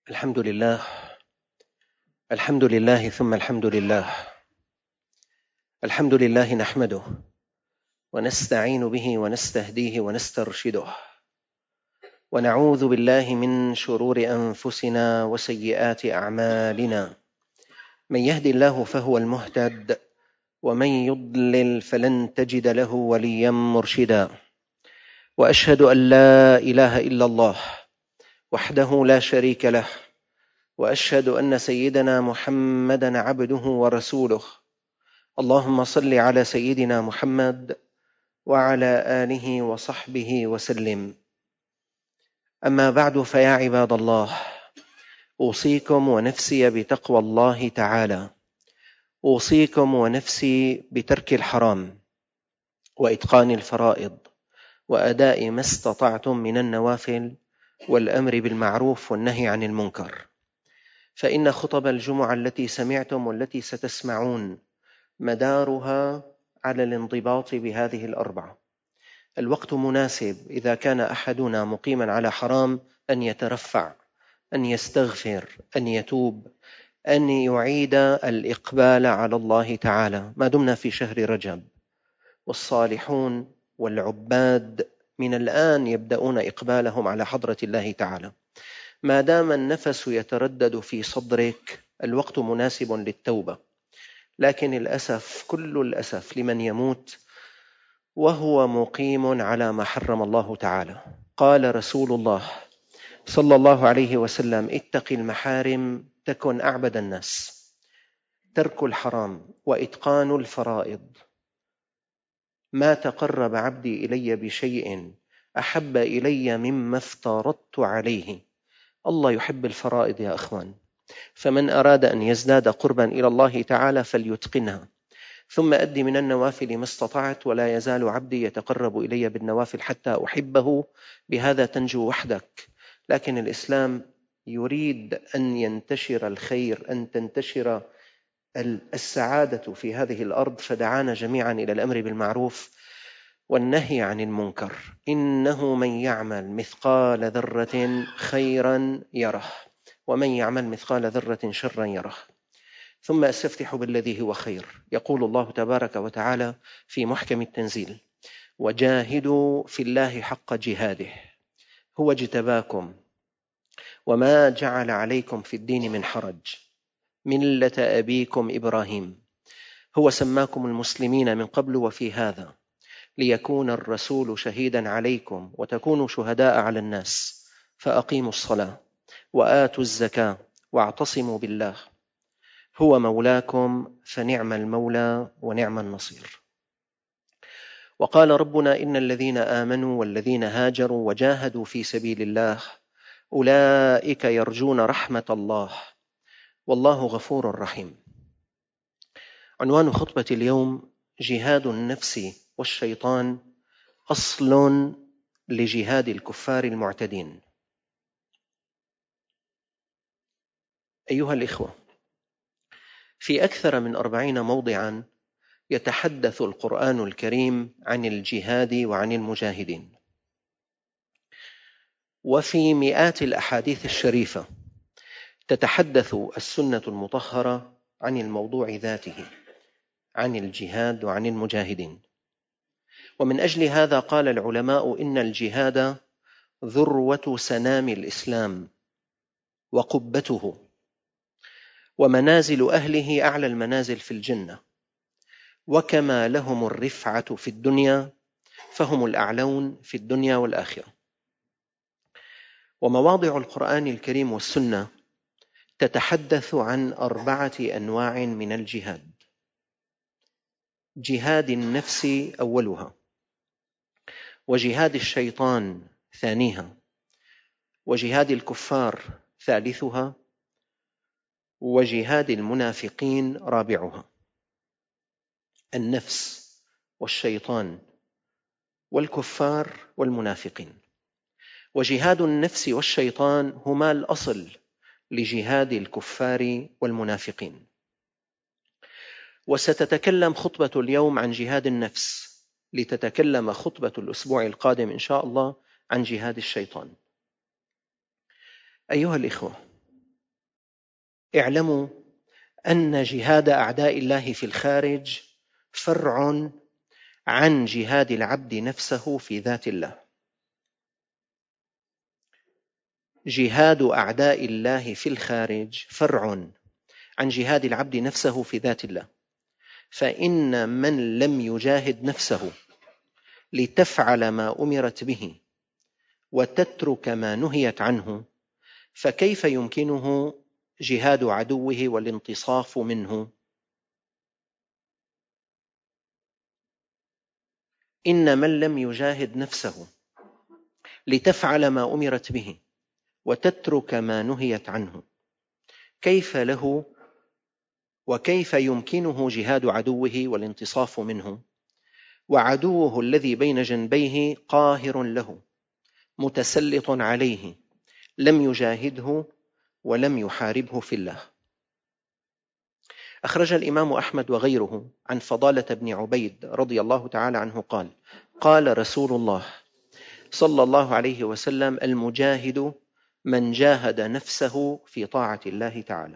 الحمد لله. الحمد لله ثم الحمد لله. الحمد لله نحمده ونستعين به ونستهديه ونسترشده، ونعوذ بالله من شرور أنفسنا وسيئات أعمالنا. من يهد الله فهو المهتد، ومن يضلل فلن تجد له وليا مرشدا. وأشهد أن لا إله إلا الله وحده لا شريك له، وأشهد أن سيدنا محمدًا عبده ورسوله. اللهم صل على سيدنا محمد وعلى آله وصحبه وسلم. أما بعد، فيا عباد الله، أوصيكم ونفسي بتقوى الله تعالى. أوصيكم ونفسي بترك الحرام وإتقان الفرائض وأداء ما استطعتم من النوافل والأمر بالمعروف والنهي عن المنكر، فإن خطب الجمعة التي سمعتم والتي ستسمعون مدارها على الانضباط بهذه الأربعة. الوقت مناسب إذا كان أحدنا مقيما على حرام أن يترفع، أن يستغفر، أن يتوب، أن يعيد الإقبال على الله تعالى، ما دمنا في شهر رجب، والصالحون والعباد من الآن يبدأون إقبالهم على حضرة الله تعالى. ما دام النفس يتردد في صدرك الوقت مناسب للتوبة، لكن الأسف، كل الأسف، لمن يموت وهو مقيم على ما حرم الله تعالى. قال رسول الله صلى الله عليه وسلم: اتق المحارم تكن أعبد الناس. ترك الحرام وإتقان الفرائض. ما تقرب عبدي إلي بشيء أحب إلي مما افترضت عليه. الله يحب الفرائض يا أخوان، فمن أراد أن يزداد قربا إلى الله تعالى فليتقنها، ثم أد من النوافل ما استطعت، ولا يزال عبدي يتقرب إلي بالنوافل حتى أحبه. بهذا تنجو وحدك. لكن الإسلام يريد أن ينتشر الخير، أن تنتشر السعادة في هذه الأرض، فدعانا جميعا إلى الأمر بالمعروف والنهي عن المنكر. إنه من يعمل مثقال ذرة خيرا يره، ومن يعمل مثقال ذرة شرا يره. ثم أستفتح بالذي هو خير. يقول الله تبارك وتعالى في محكم التنزيل: وجاهدوا في الله حق جهاده هو اجتباكم وما جعل عليكم في الدين من حرج ملة أبيكم إبراهيم هو سماكم المسلمين من قبل وفي هذا ليكون الرسول شهيدا عليكم وتكونوا شهداء على الناس، فأقيموا الصلاة وآتوا الزكاة واعتصموا بالله هو مولاكم فنعم المولى ونعم النصير. وقال ربنا: إن الذين آمنوا والذين هاجروا وجاهدوا في سبيل الله أولئك يرجون رحمة الله والله غفور رحيم. عنوان خطبة اليوم: جهاد النفس والشيطان أصل لجهاد الكفار المعتدين. أيها الإخوة، في أكثر من 40 موضعا يتحدث القرآن الكريم عن الجهاد وعن المجاهدين، وفي مئات الأحاديث الشريفة تتحدث السنة المطهرة عن الموضوع ذاته، عن الجهاد وعن المجاهدين. ومن أجل هذا قال العلماء إن الجهاد ذروة سنام الإسلام وقبته، ومنازل أهله أعلى المنازل في الجنة، وكما لهم الرفعة في الدنيا فهم الأعلون في الدنيا والآخرة. ومواضع القرآن الكريم والسنة تتحدث عن 4 أنواع من الجهاد: جهاد النفس أولها، وجهاد الشيطان ثانيها، وجهاد الكفار ثالثها، وجهاد المنافقين رابعها. النفس والشيطان والكفار والمنافقين. وجهاد النفس والشيطان هما الأصل لجهاد الكفار والمنافقين. وستتكلم خطبة اليوم عن جهاد النفس، لتتكلم خطبة الأسبوع القادم إن شاء الله عن جهاد الشيطان. أيها الإخوة، اعلموا أن جهاد أعداء الله في الخارج فرع عن جهاد العبد نفسه في ذات الله. جهاد أعداء الله في الخارج فرع عن جهاد العبد نفسه في ذات الله، فإن من لم يجاهد نفسه لتفعل ما أمرت به وتترك ما نهيت عنه، فكيف يمكنه جهاد عدوه والانتصاف منه؟ إن من لم يجاهد نفسه لتفعل ما أمرت به وتترك ما نهيت عنه، كيف له وكيف يمكنه جهاد عدوه والانتصاف منه؟ وعدوه الذي بين جنبيه قاهر له متسلط عليه، لم يجاهده ولم يحاربه في الله. أخرج الإمام أحمد وغيره عن فضالة بن عبيد رضي الله تعالى عنه قال: قال رسول الله صلى الله عليه وسلم: المجاهد من جاهد نفسه في طاعة الله تعالى.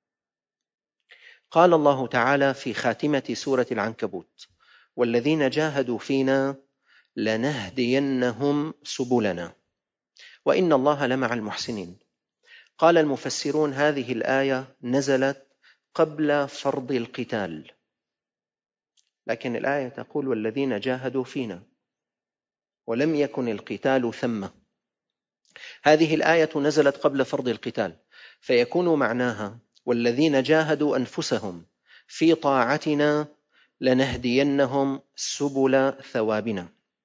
قال الله تعالى في خاتمة سورة العنكبوت: والذين جاهدوا فينا لنهدينهم سبلنا وإن الله لمع المحسنين. قال المفسرون: هذه الآية نزلت قبل فرض القتال، لكن الآية تقول: والذين جاهدوا فينا، ولم يكن القتال ثم. هذه الآية نزلت قبل فرض القتال، فيكون معناها: والذين جاهدوا أنفسهم في طاعتنا لنهدينهم سبل ثوابنا.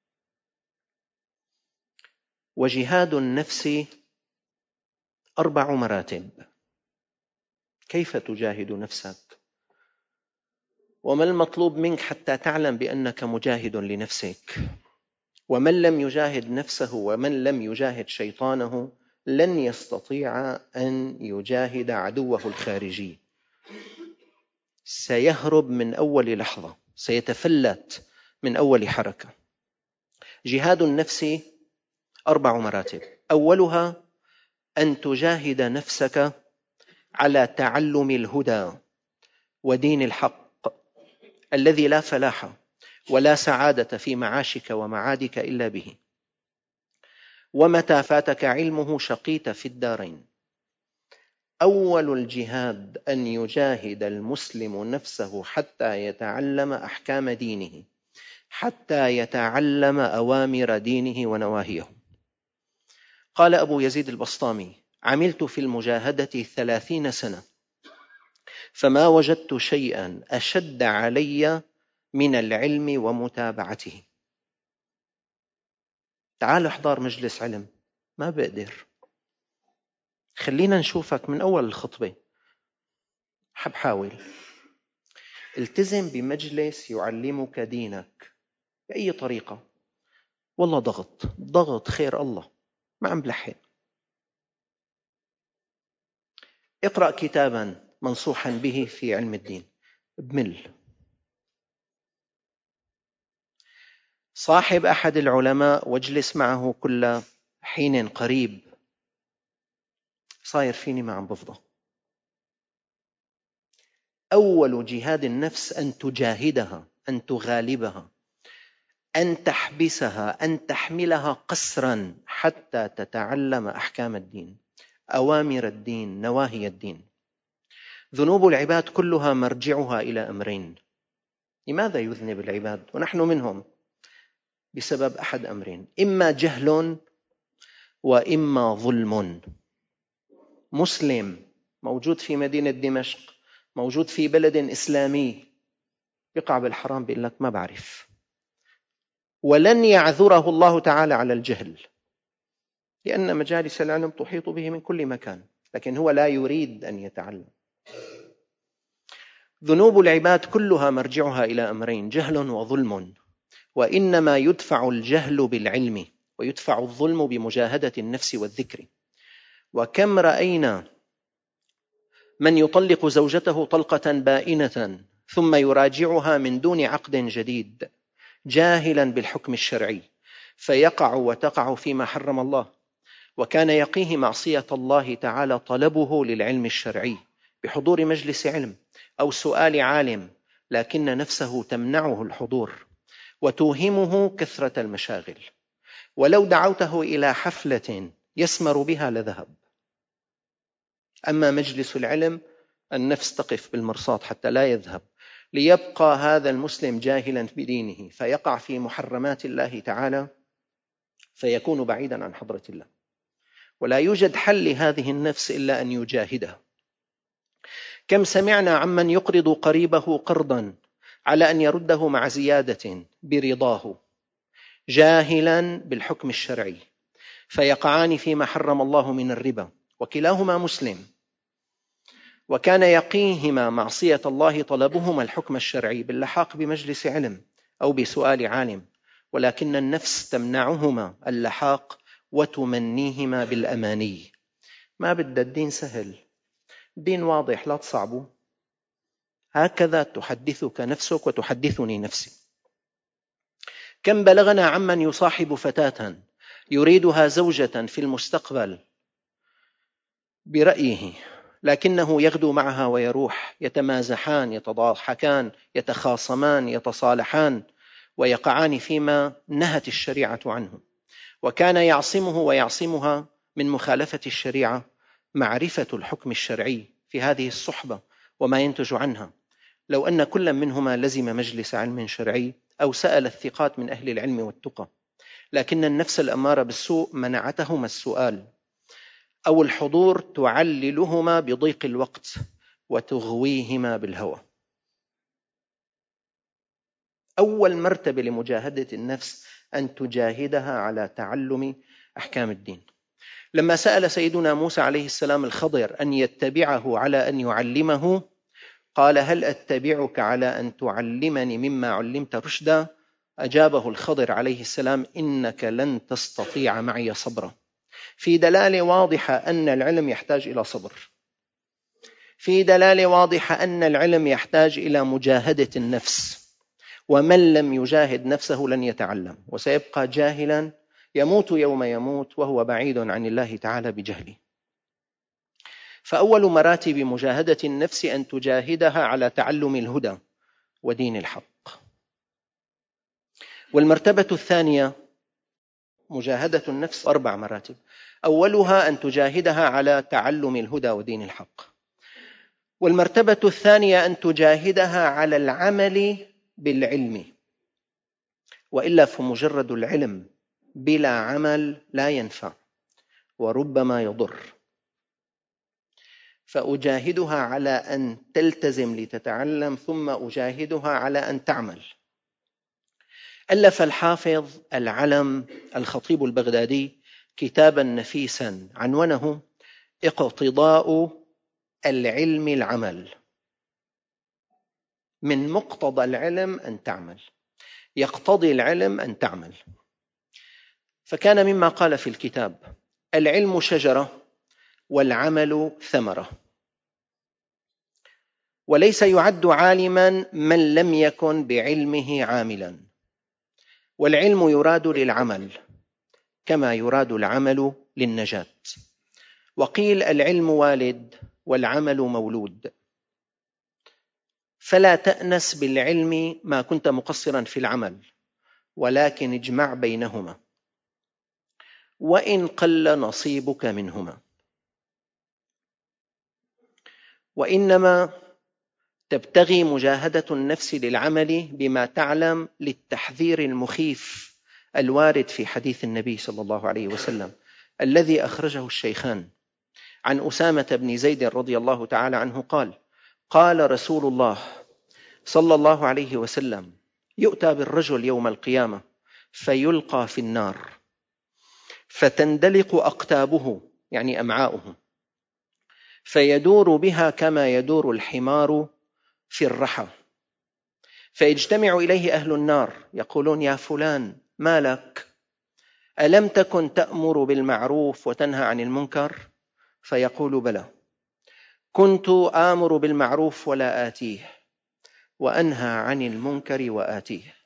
وجهاد النفس 4 مراتب. كيف تجاهد نفسك؟ وما المطلوب منك حتى تعلم بأنك مجاهد لنفسك؟ ومن لم يجاهد نفسه ومن لم يجاهد شيطانه لن يستطيع أن يجاهد عدوه الخارجي، سيهرب من أول لحظة، سيتفلت من أول حركة. جهاد النفس 4 مراتب. أولها أن تجاهد نفسك على تعلم الهدى ودين الحق الذي لا فلاح ولا سعادة في معاشك ومعادك إلا به، ومتى فاتك علمه شقيت في الدارين. أول الجهاد أن يجاهد المسلم نفسه حتى يتعلم أحكام دينه، حتى يتعلم أوامر دينه ونواهيه. قال أبو يزيد البسطامي: عملت في المجاهدة 30 سنة فما وجدت شيئا أشد علي من العلم ومتابعته. تعال احضر مجلس علم، ما بقدر. خلينا نشوفك من أول الخطبة. حاول التزم بمجلس يعلمك دينك بأي طريقة. والله ضغط خير الله، ما عم بلحق. اقرأ كتابا منصوحا به في علم الدين، بمل. صاحب أحد العلماء واجلس معه كل حين قريب، صاير فيني ما عم بفضى. أول جهاد النفس أن تجاهدها، أن تغالبها، أن تحبسها، أن تحملها قسرا حتى تتعلم أحكام الدين، أوامر الدين، نواهي الدين. ذنوب العباد كلها مرجعها إلى أمرين. لماذا يذنب العباد ونحن منهم؟ بسبب أحد أمرين: إما جهل وإما ظلم. مسلم موجود في مدينة دمشق، موجود في بلد إسلامي، يقع بالحرام، بيقول لك ما بعرف، ولن يعذره الله تعالى على الجهل، لأن مجالس العلم تحيط به من كل مكان، لكن هو لا يريد أن يتعلم. ذنوب العباد كلها مرجعها إلى أمرين: جهل وظلم، وإنما يدفع الجهل بالعلم ويدفع الظلم بمجاهدة النفس والذكر. وكم رأينا من يطلق زوجته طلقة بائنة ثم يراجعها من دون عقد جديد جاهلا بالحكم الشرعي، فيقع وتقع فيما حرم الله، وكان يقيه معصية الله تعالى طلبه للعلم الشرعي بحضور مجلس علم أو سؤال عالم، لكن نفسه تمنعه الحضور وتوهمه كثرة المشاغل، ولو دعوته إلى حفلة يسمر بها لذهب. أما مجلس العلم النفس تقف بالمرصاد حتى لا يذهب، ليبقى هذا المسلم جاهلا بدينه فيقع في محرمات الله تعالى فيكون بعيدا عن حضرة الله. ولا يوجد حل لهذه النفس إلا أن يجاهدها. كم سمعنا عمن يقرض قريبه قرضا على أن يرده مع زيادة برضاه جاهلا بالحكم الشرعي، فيقعان فيما حرم الله من الربا، وكلاهما مسلم، وكان يقيهما معصية الله طلبهما الحكم الشرعي باللحاق بمجلس علم أو بسؤال عالم، ولكن النفس تمنعهما اللحاق وتمنيهما بالأماني. ما بدأ الدين سهل، الدين واضح، لا تصعبه. هكذا تحدثك نفسك وتحدثني نفسي. كم بلغنا عمن يصاحب فتاة يريدها زوجة في المستقبل برأيه، لكنه يغدو معها ويروح، يتمازحان، يتضاحكان، يتخاصمان، يتصالحان، ويقعان فيما نهت الشريعة عنه. وكان يعصمه ويعصمها من مخالفة الشريعة معرفة الحكم الشرعي في هذه الصحبة وما ينتج عنها. لو أن كل منهما لزم مجلس علم شرعي أو سأل الثقات من أهل العلم والتقى، لكن النفس الأمارة بالسوء منعتهما السؤال أو الحضور، تعللهما بضيق الوقت وتغويهما بالهوى. أول مرتبة لمجاهدة النفس أن تجاهدها على تعلم أحكام الدين. لما سأل سيدنا موسى عليه السلام الخضر أن يتبعه على أن يعلمه، قال: هل أتبعك على أن تعلمني مما علمت رشدا؟ أجابه الخضر عليه السلام: إنك لن تستطيع معي صبرا. في دلالة واضحة أن العلم يحتاج إلى صبر، في دلالة واضحة أن العلم يحتاج إلى مجاهدة النفس، ومن لم يجاهد نفسه لن يتعلم، وسيبقى جاهلا يموت يوم يموت وهو بعيد عن الله تعالى بجهله. فأول مراتب مجاهدة النفس أن تجاهدها على تعلم الهدى ودين الحق. والمرتبة الثانية مجاهدة النفس 4 مراتب. أولها أن تجاهدها على تعلم الهدى ودين الحق. والمرتبة الثانية أن تجاهدها على العمل بالعلم، وإلا فمجرد العلم بلا عمل لا ينفع وربما يضر. فأجاهدها على أن تلتزم لتتعلم، ثم أجاهدها على أن تعمل. ألف الحافظ العلم الخطيب البغدادي كتابا نفيسا عنونه: اقتضاء العلم العمل. من مقتضى العلم أن تعمل، يقتضي العلم أن تعمل. فكان مما قال في الكتاب: العلم شجرة والعمل ثمرة، وليس يعد عالما من لم يكن بعلمه عاملا، والعلم يراد للعمل كما يراد العمل للنجاة. وقيل: العلم والد والعمل مولود، فلا تأنس بالعلم ما كنت مقصرا في العمل، ولكن اجمع بينهما وإن قل نصيبك منهما. وإنما تبتغي مجاهدة النفس للعمل بما تعلم للتحذير المخيف الوارد في حديث النبي صلى الله عليه وسلم الذي أخرجه الشيخان عن أسامة بن زيد رضي الله تعالى عنه قال: قال رسول الله صلى الله عليه وسلم: يؤتى بالرجل يوم القيامة فيلقى في النار فتندلق أقتابه، يعني أمعاؤه، فيدور بها كما يدور الحمار في الرحى، فيجتمع إليه أهل النار يقولون: يا فلان ما لك؟ ألم تكن تأمر بالمعروف وتنهى عن المنكر؟ فيقول: بلى، كنت آمر بالمعروف ولا آتيه، وأنهى عن المنكر وآتيه.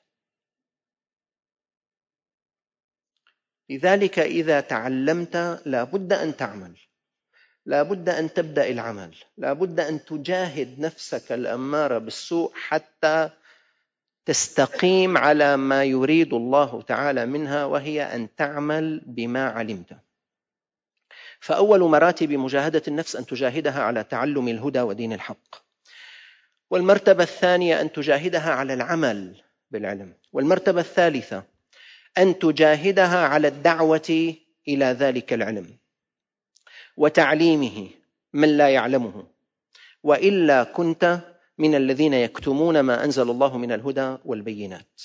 لذلك إذا تعلمت لا بد أن تعمل، لا بد أن تبدأ العمل، لا بد أن تجاهد نفسك الأمارة بالسوء حتى تستقيم على ما يريد الله تعالى منها، وهي أن تعمل بما علمت. فأول مراتب مجاهدة النفس أن تجاهدها على تعلم الهدى ودين الحق، والمرتبة الثانية أن تجاهدها على العمل بالعلم، والمرتبة الثالثة أن تجاهدها على الدعوة إلى ذلك العلم وتعليمه من لا يعلمه، وإلا كنت من الذين يكتمون ما أنزل الله من الهدى والبينات.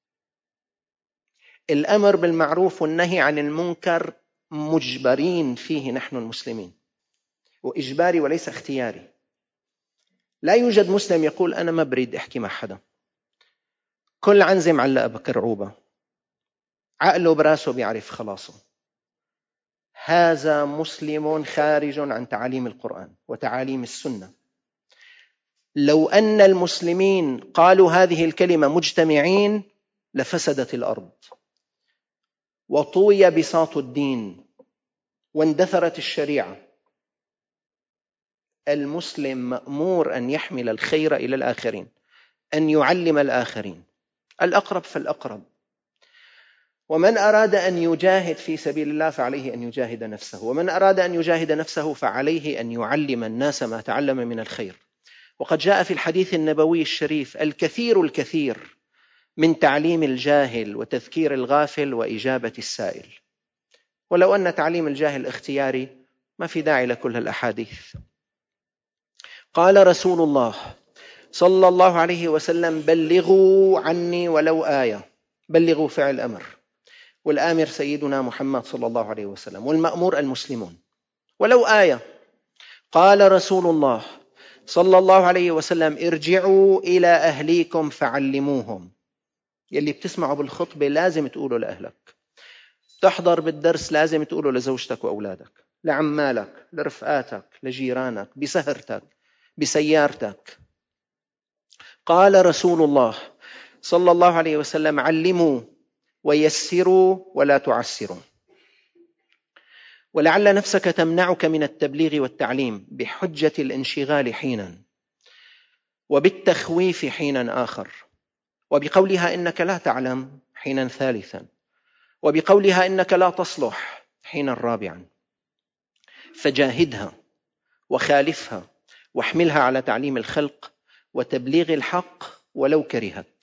الأمر بالمعروف والنهي عن المنكر مجبرين فيه نحن المسلمين، وإجباري وليس اختياري. لا يوجد مسلم يقول أنا ما بريد أحكي مع حدا، كل عنزة معلقة بكرعوبة، عقله براسه بيعرف خلاصه. هذا مسلم خارج عن تعاليم القرآن وتعاليم السنة. لو أن المسلمين قالوا هذه الكلمة مجتمعين لفسدت الأرض وطوي بساط الدين واندثرت الشريعة. المسلم مأمور أن يحمل الخير إلى الآخرين، أن يعلم الآخرين، الأقرب فالأقرب. ومن أراد أن يجاهد في سبيل الله فعليه أن يجاهد نفسه، ومن أراد أن يجاهد نفسه فعليه أن يعلم الناس ما تعلم من الخير. وقد جاء في الحديث النبوي الشريف الكثير من تعليم الجاهل وتذكير الغافل وإجابة السائل. ولو أن تعليم الجاهل اختياري ما في داعي لكل الأحاديث. قال رسول الله صلى الله عليه وسلم: بلغوا عني ولو آية. بلغوا فعل أمر، والآمر سيدنا محمد صلى الله عليه وسلم، والمأمور المسلمون. ولو آية. قال رسول الله صلى الله عليه وسلم: ارجعوا إلى أهليكم فعلموهم. يلي بتسمعوا بالخطبة لازم تقولوا لأهلك، تحضر بالدرس لازم تقولوا لزوجتك وأولادك، لعمالك، لرفقاتك، لجيرانك، بسهرتك، بسيارتك. قال رسول الله صلى الله عليه وسلم: علموا ويسروا ولا تعسروا. ولعل نفسك تمنعك من التبليغ والتعليم بحجة الانشغال حينا، وبالتخويف حينا آخر، وبقولها إنك لا تعلم حينا ثالثا، وبقولها إنك لا تصلح حينا رابعا. فجاهدها وخالفها واحملها على تعليم الخلق وتبليغ الحق ولو كرهت.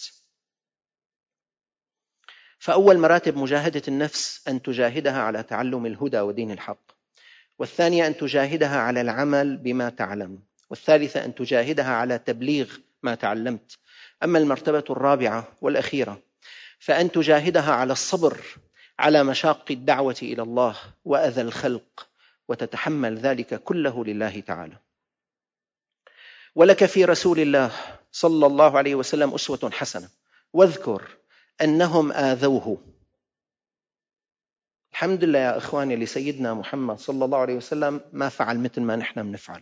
فأول مراتب مجاهدة النفس أن تجاهدها على تعلم الهدى ودين الحق، والثانية أن تجاهدها على العمل بما تعلم، والثالثة أن تجاهدها على تبليغ ما تعلمت. أما المرتبة الرابعة والأخيرة فأن تجاهدها على الصبر على مشاق الدعوة إلى الله وأذى الخلق، وتتحمل ذلك كله لله تعالى. ولك في رسول الله صلى الله عليه وسلم أسوة حسنة، واذكر أنهم آذوه. الحمد لله يا إخواني لسيدنا محمد صلى الله عليه وسلم ما فعل مثل ما نحن بنفعل.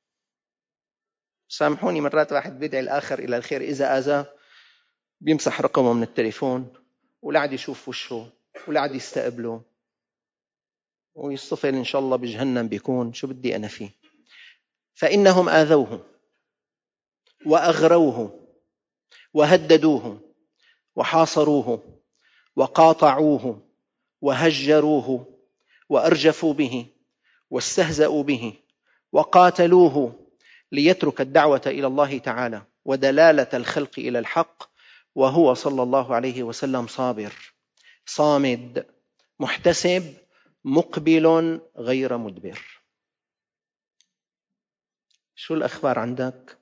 سامحوني، مرات واحد بيدعي الآخر إلى الخير، إذا آذاه بيمسح رقمه من التليفون ولا عاد يشوف وشه ولا عاد يستقبله ويصطفل إن شاء الله بجهنم بيكون. شو بدي أنا فيه؟ فإنهم آذوه وأغروه وهددوه وحاصروه وقاطعوه وهجروه وأرجفوا به واستهزأوا به وقاتلوه ليترك الدعوة إلى الله تعالى ودلالة الخلق إلى الحق، وهو صلى الله عليه وسلم صابر صامد محتسب مقبل غير مدبر. شو الأخبار عندك؟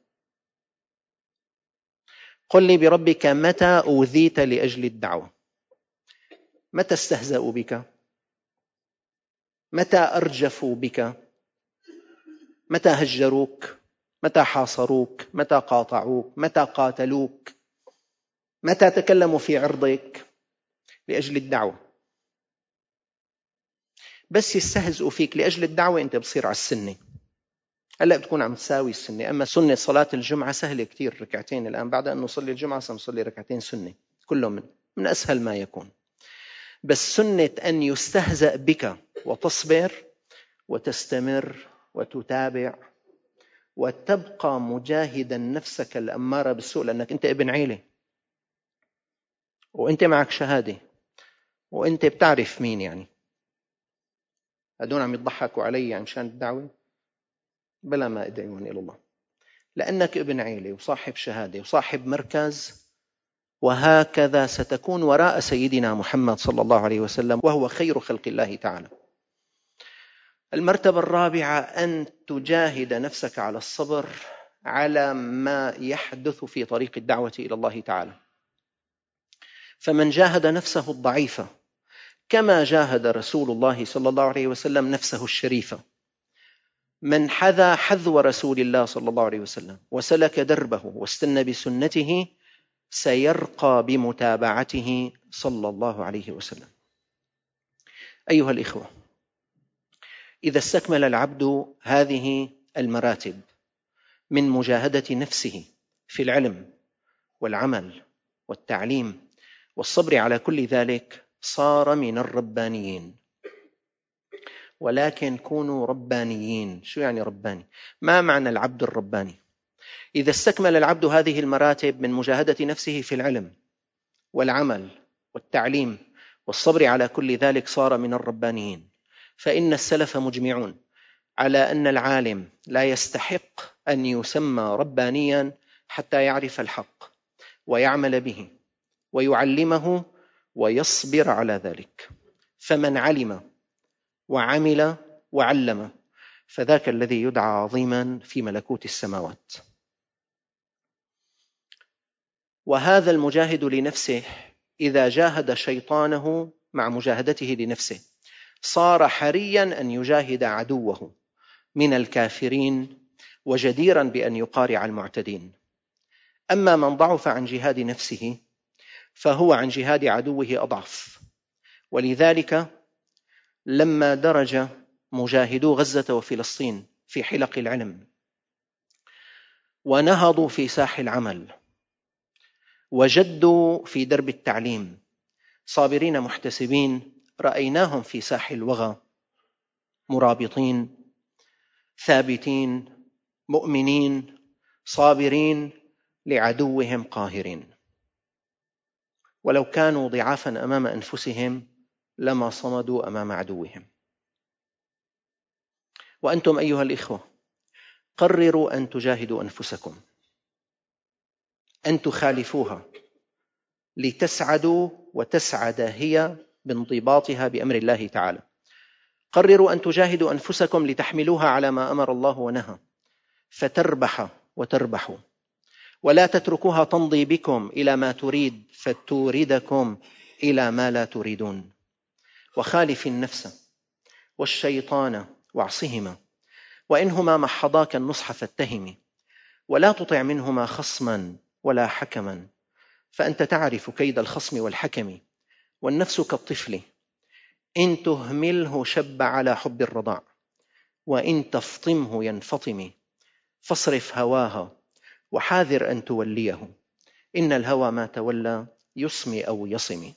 قل لي بربك متى أوذيت لأجل الدعوة؟ متى استهزأوا بك؟ متى أرجفوا بك؟ متى هجروك؟ متى حاصروك؟ متى قاطعوك؟ متى قاتلوك؟ متى تكلموا في عرضك لأجل الدعوة؟ بس يستهزئوا فيك لأجل الدعوة أنت بتصير على السنة. هلأ بتكون عم تساوي السنة. أما سنة صلاة الجمعة سهلة كتير، ركعتين. الآن بعد أن نصلي الجمعة سنصلي ركعتين سنة، كلهم من أسهل ما يكون. بس سنة أن يستهزأ بك وتصبر وتستمر وتتابع وتبقى مجاهدا نفسك الأمارة بالسوء، لأنك أنت ابن عيلة وأنت معك شهادة وأنت بتعرف مين، يعني هدول عم يضحكوا علي عشان الدعوة، بلا ما أدعون إلى الله، لأنك ابن عيلة وصاحب شهادة وصاحب مركز. وهكذا ستكون وراء سيدنا محمد صلى الله عليه وسلم، وهو خير خلق الله تعالى. المرتبة الرابعة أن تجاهد نفسك على الصبر على ما يحدث في طريق الدعوة إلى الله تعالى. فمن جاهد نفسه الضعيفة كما جاهد رسول الله صلى الله عليه وسلم نفسه الشريفة، من حذا حذو رسول الله صلى الله عليه وسلم وسلك دربه واستنى بسنته سيرقى بمتابعته صلى الله عليه وسلم. أيها الإخوة، إذا استكمل العبد هذه المراتب من مجاهدة نفسه في العلم والعمل والتعليم والصبر على كل ذلك صار من الربانيين. ولكن كونوا ربانيين. شو يعني رباني؟ ما معنى العبد الرباني؟ إذا استكمل العبد هذه المراتب من مجاهدة نفسه في العلم والعمل والتعليم والصبر على كل ذلك صار من الربانيين. فإن السلف مجمعون على أن العالم لا يستحق أن يسمى ربانيا حتى يعرف الحق ويعمل به ويعلمه ويصبر على ذلك. فمن علم وعمل وعلم فذاك الذي يدعى عظيما في ملكوت السماوات. وهذا المجاهد لنفسه إذا جاهد شيطانه مع مجاهدته لنفسه صار حريا أن يجاهد عدوه من الكافرين وجديرا بأن يقارع المعتدين. أما من ضعف عن جهاد نفسه فهو عن جهاد عدوه أضعف. ولذلك لما درج مجاهدو غزة وفلسطين في حلق العلم ونهضوا في ساح العمل وجدوا في درب التعليم صابرين محتسبين، رأيناهم في ساح الوغى مرابطين ثابتين مؤمنين صابرين لعدوهم قاهرين. ولو كانوا ضعافا أمام أنفسهم لما صمدوا أمام عدوهم. وأنتم أيها الإخوة قرروا أن تجاهدوا أنفسكم، أن تخالفوها لتسعدوا وتسعد هي بانضباطها بأمر الله تعالى. قرروا أن تجاهدوا أنفسكم لتحملوها على ما أمر الله ونهى فتربح وتربحوا، ولا تتركوها تمضي بكم إلى ما تريد فتوردكم إلى ما لا تريدون. وخالف النفس والشيطان واعصهما، وإنهما محضاك النصح فاتهم، ولا تطع منهما خصما ولا حكما، فأنت تعرف كيد الخصم والحكم. والنفس كالطفل إن تهمله شب على حب الرضاع، وإن تفطمه ينفطم، فاصرف هواها وحاذر أن توليه، إن الهوى ما تولى يصم أو يصم.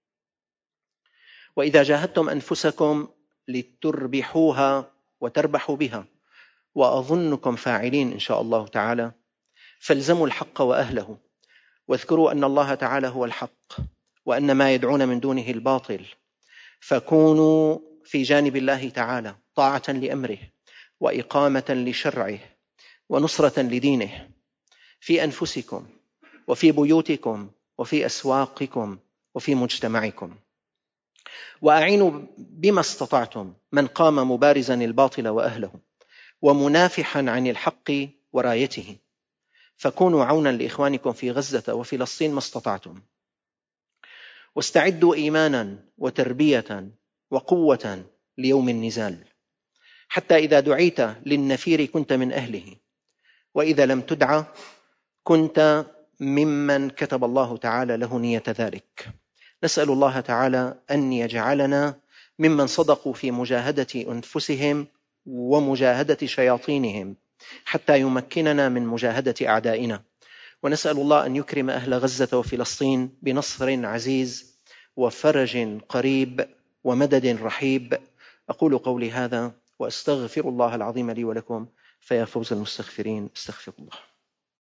وإذا جاهدتم أنفسكم لتربحوها وتربحوا بها، وأظنكم فاعلين إن شاء الله تعالى، فالزموا الحق وأهله، واذكروا أن الله تعالى هو الحق وأن ما يدعون من دونه الباطل، فكونوا في جانب الله تعالى طاعة لأمره وإقامة لشرعه ونصرة لدينه في أنفسكم وفي بيوتكم وفي أسواقكم وفي مجتمعكم. وأعينوا بما استطعتم من قام مبارزا الباطل وأهله ومنافحا عن الحق ورايته، فكونوا عونا لإخوانكم في غزة وفلسطين ما استطعتم. واستعدوا إيمانا وتربية وقوة ليوم النزال، حتى إذا دعيت للنفير كنت من أهله، وإذا لم تدع كنت ممن كتب الله تعالى له نية ذلك. نسأل الله تعالى أن يجعلنا ممن صدقوا في مجاهدة أنفسهم ومجاهدة شياطينهم حتى يمكننا من مجاهدة أعدائنا. ونسأل الله أن يكرم أهل غزة وفلسطين بنصر عزيز وفرج قريب ومدد رحيب. أقول قولي هذا وأستغفر الله العظيم لي ولكم، فيا فوز المستغفرين. استغفر الله.